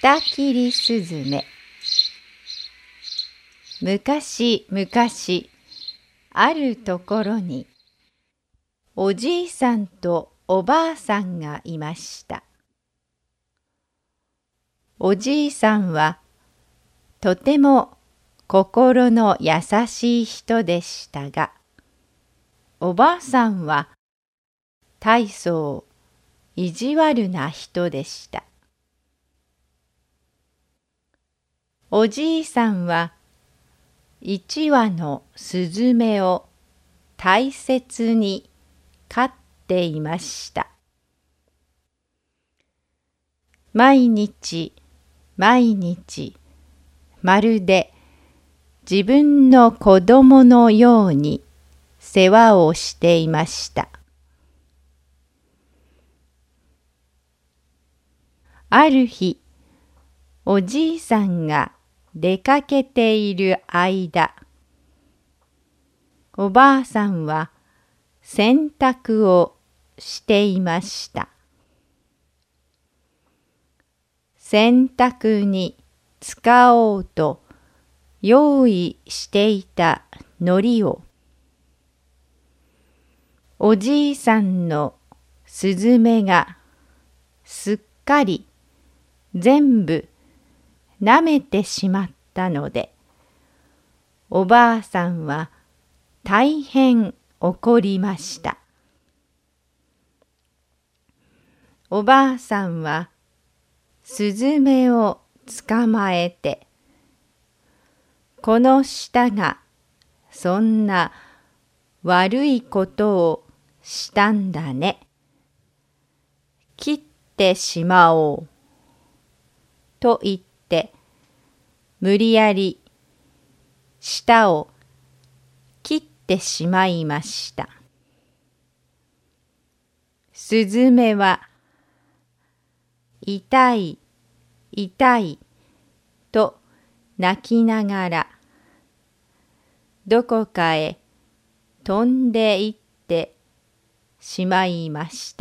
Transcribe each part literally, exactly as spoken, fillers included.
下切りすずめ。むかしむかし、あるところに、おじいさんとおばあさんがいました。おじいさんは、とても心の優しい人でしたが、おばあさんは、大層意地悪な人でした。おじいさんは一羽のスズメを大切に飼っていました。毎日毎日まるで自分の子供のように世話をしていました。ある日、おじいさんが出かけている間、おばあさんは洗濯をしていました。洗濯に使おうと用意していた糊を、おじいさんのスズメがすっかり全部舐めてしまったので、おばあさんは大変怒りました。おばあさんはスズメを捕まえて、この舌がそんな悪いことをしたんだね。切ってしまおう。と言って、無理やり舌を切ってしまいました。スズメは、痛い、痛い、と泣きながら、どこかへ飛んでいってしまいました。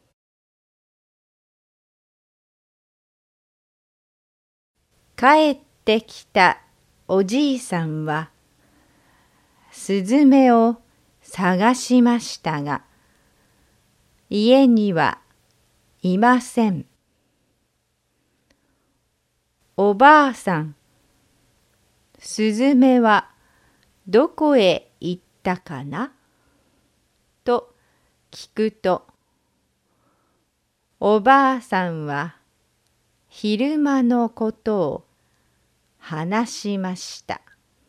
帰ってきたおじいさんは、スズメを探しましたが、家にはいません。おばあさん、スズメはどこへ行ったかなと聞くと、おばあさんは昼間のことを話しました。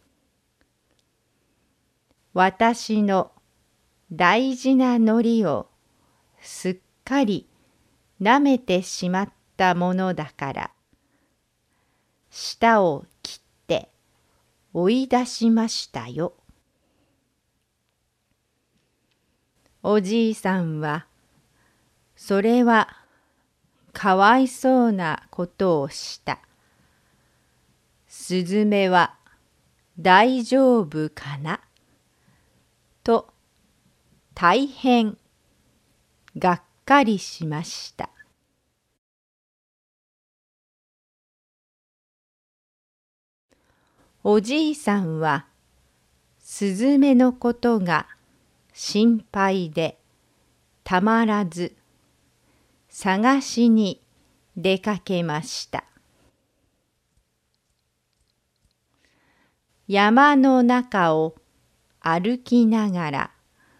私の大事な糊をすっかり舐めてしまったものだから、舌を切って追い出しましたよ。おじいさんは、それはかわいそうなことをした。スズメは大丈夫かなと大変がっかりしました。おじいさんはスズメのことが心配でたまらず探しに出かけました。山の中を歩きながら、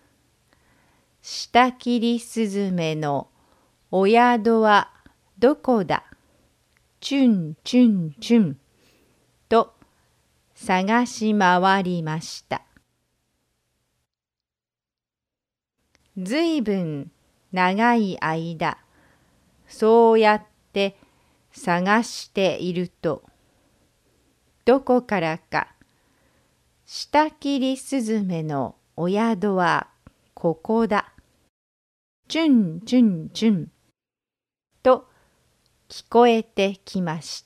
下切りスズメのお宿はどこだ、チュンチュンチュンと探し回りました。ずいぶん長い間、そうやって探していると、どこからか、下切りスズメのお宿はここだ。チュンチュンチュンと聞こえてきました。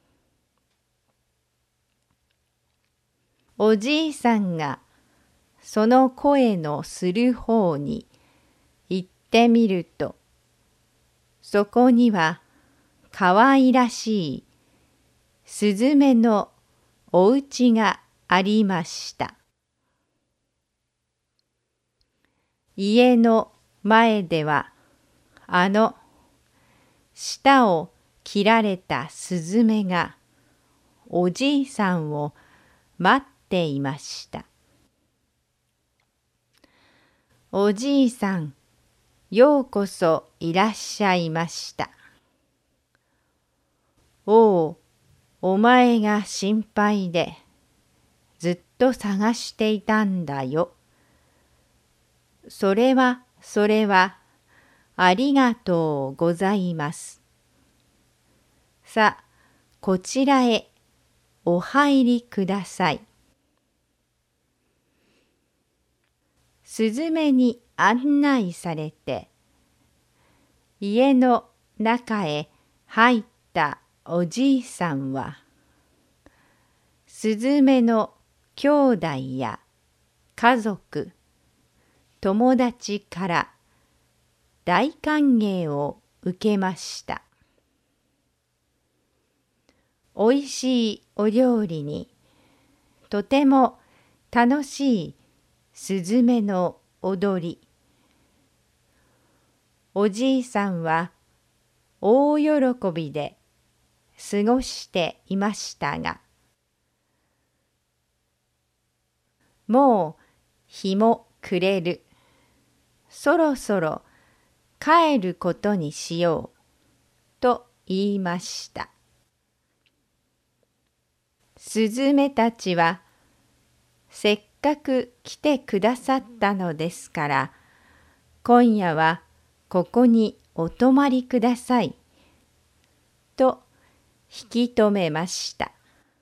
おじいさんがその声のする方に行ってみると、そこにはかわいらしいすずめのお家がありました。家の前ではあの舌を切られたすずめがおじいさんを待っていました。おじいさん、ようこそいらっしゃいました。おう、お前が心配でずっと探していたんだよ。それはそれはありがとうございます。さあ、こちらへお入りください。すずめに案内されて、家の中へ入ったおじいさんは、すずめの兄弟や家族、友達から大歓迎を受けました。おいしいお料理に、とても楽しいすずめの踊り。おじいさんは大喜びで過ごしていましたが、もう日も暮れる。そろそろ帰ることにしよう、と言いました。すずめたちは、せっかく来てくださったのですから、今夜はここにお泊まりください、と引き止めました。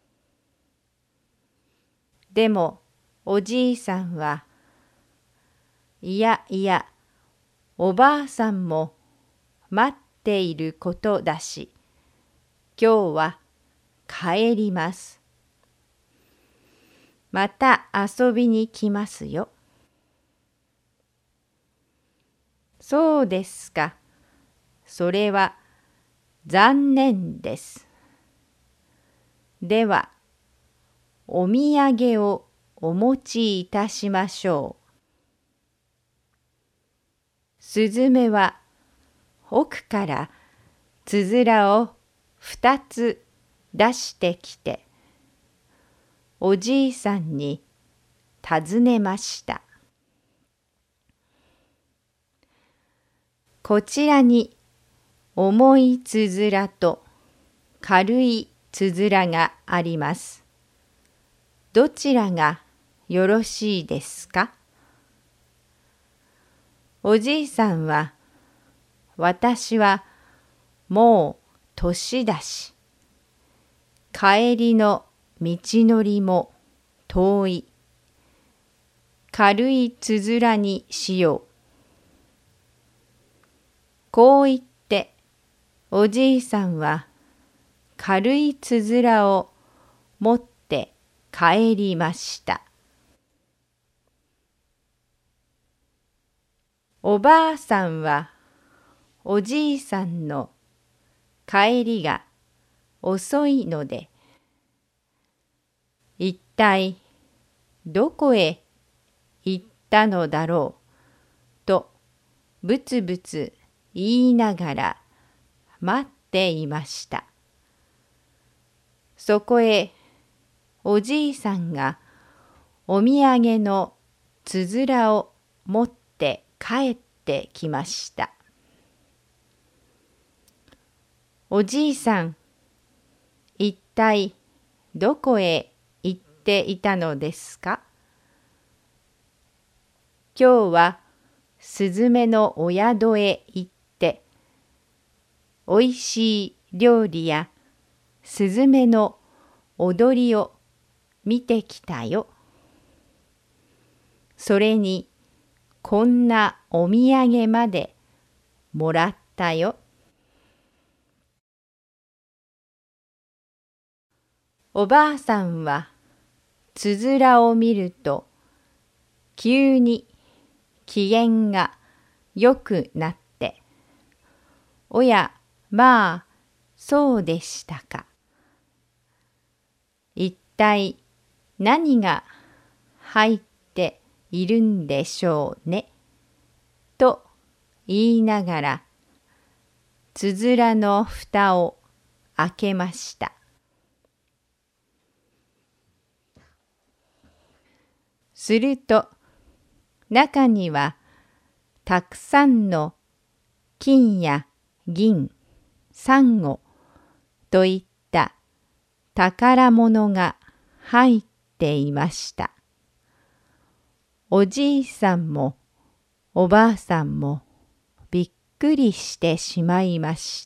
でもおじいさんは、いやいや、おばあさんも待っていることだし、今日は帰ります。また遊びに来ますよ。そうですか。それは残念です。では、お土産をお持ちいたしましょう。すずめは奥からつづらを二つ出してきて、おじいさんに尋ねました。こちらに重いつづらと軽いつづらがあります。どちらがよろしいですか？おじいさんは、私はもう年だし、帰りの道のりも遠い。軽いつづらにしよう。こう言って、おじいさんは軽いつづらを持って帰りました。おばあさんはおじいさんの帰りが遅いので、一体どこへ行ったのだろうとぶつぶつ言いながら待っていました。そこへおじいさんがお土産のつづらを持って帰ってきました。おじいさん、一体どこへ行っていたのですか？今日はすずめのお宿へ行って、おいしい料理やすずめの踊りを見てきたよ。それにこんなお土産までもらったよ。おばあさんはつづらを見ると、急に機嫌がよくなって、おや、まあ、 そうでしたか。一体何が入っているんでしょうね。と言いながら、つづらの蓋を開けました。すると、中にはたくさんの金や銀、サンゴといった宝物が入っていました。おじいさんもおばあさんもびっくりしてしまいました。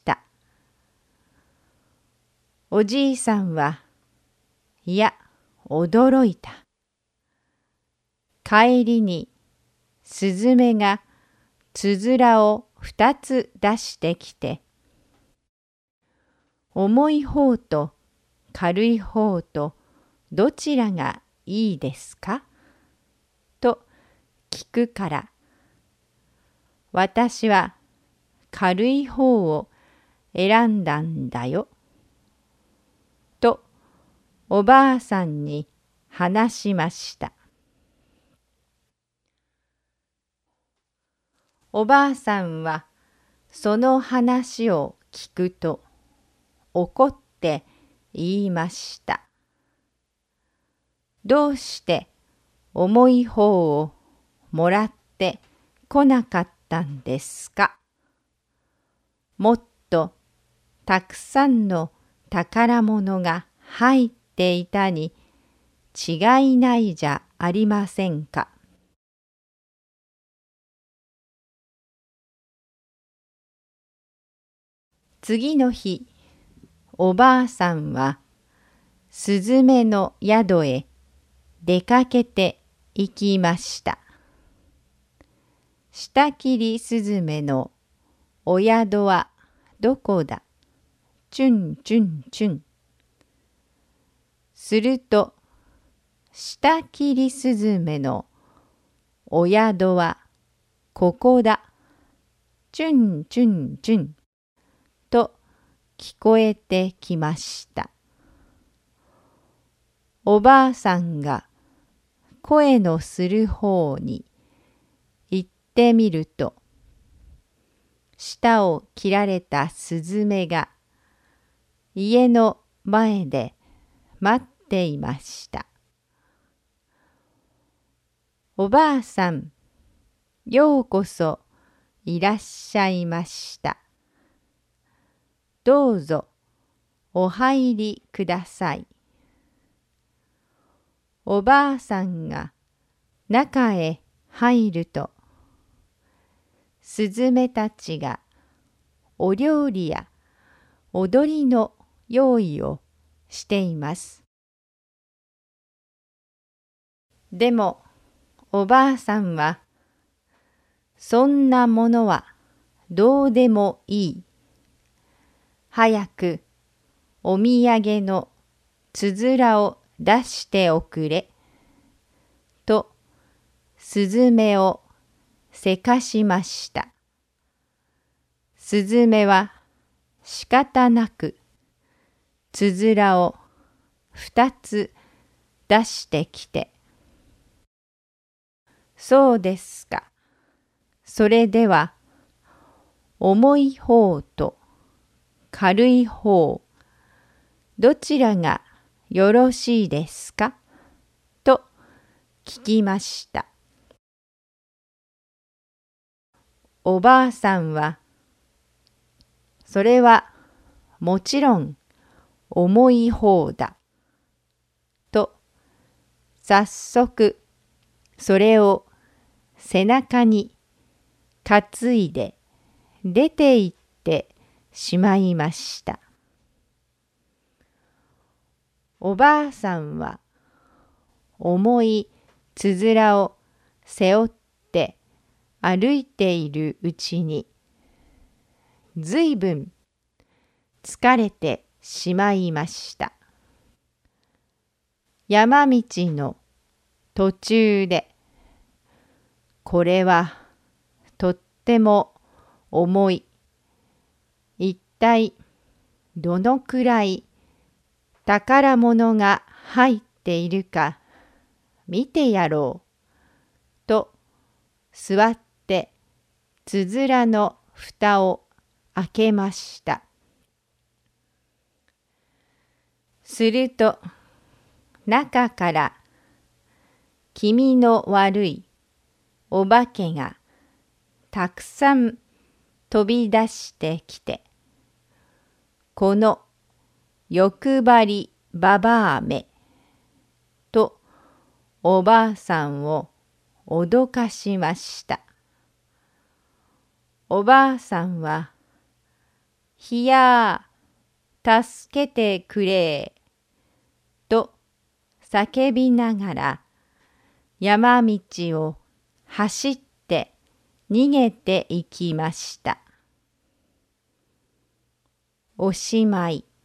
おじいさんは、いや、驚いた。帰りにすずめがつづらを二つ出してきて、重い方と軽い方とどちらがいいですかと聞くから、私は軽い方を選んだんだよ。とおばあさんに話しました。おばあさんはその話を聞くと怒って言いました。どうして重い方をもらってこなかったんですか。もっとたくさんの宝物が入っていたに違いないじゃありませんか。次の日、おばあさんはすずめの宿へ出かけて行きました。下切りすずめのお宿はどこだ。チュンチュンチュン。すると、下切りすずめのお宿はここだ。チュンチュンチュン。と聞こえてきました。おばあさんが声のする方に行ってみると、舌を切られたスズメが家の前で待っていました。おばあさん、ようこそいらっしゃいました。どうぞお入りください。おばあさんが中へ入ると、すずめたちがお料理や踊りの用意をしています。でもおばあさんは、そんなものはどうでもいい。早くお土産のつづらを出しておくれ。とすずめをせかしました。すずめは仕方なくつづらを二つ出してきて、そうですか。それでは重い方と軽い方、どちらがよろしいですかと聞きました。おばあさんは、それはもちろん重い方だ。と早速それを背中に担いで出て行ってしまいました。おばあさんは重いつづらを背負って歩いているうちに、ずいぶん疲れてしまいました。山道の途中で、これはとっても重い。一体どのくらい宝物が入っているか見てやろうと座ってつづらの蓋を開けました。すると中から気味の悪いお化けがたくさん飛び出してきて、この欲張りばばあめとおばあさんを脅かしました。おばあさんは、ひやー、助けてくれと叫びながら山道を走って逃げていきました。おしまい。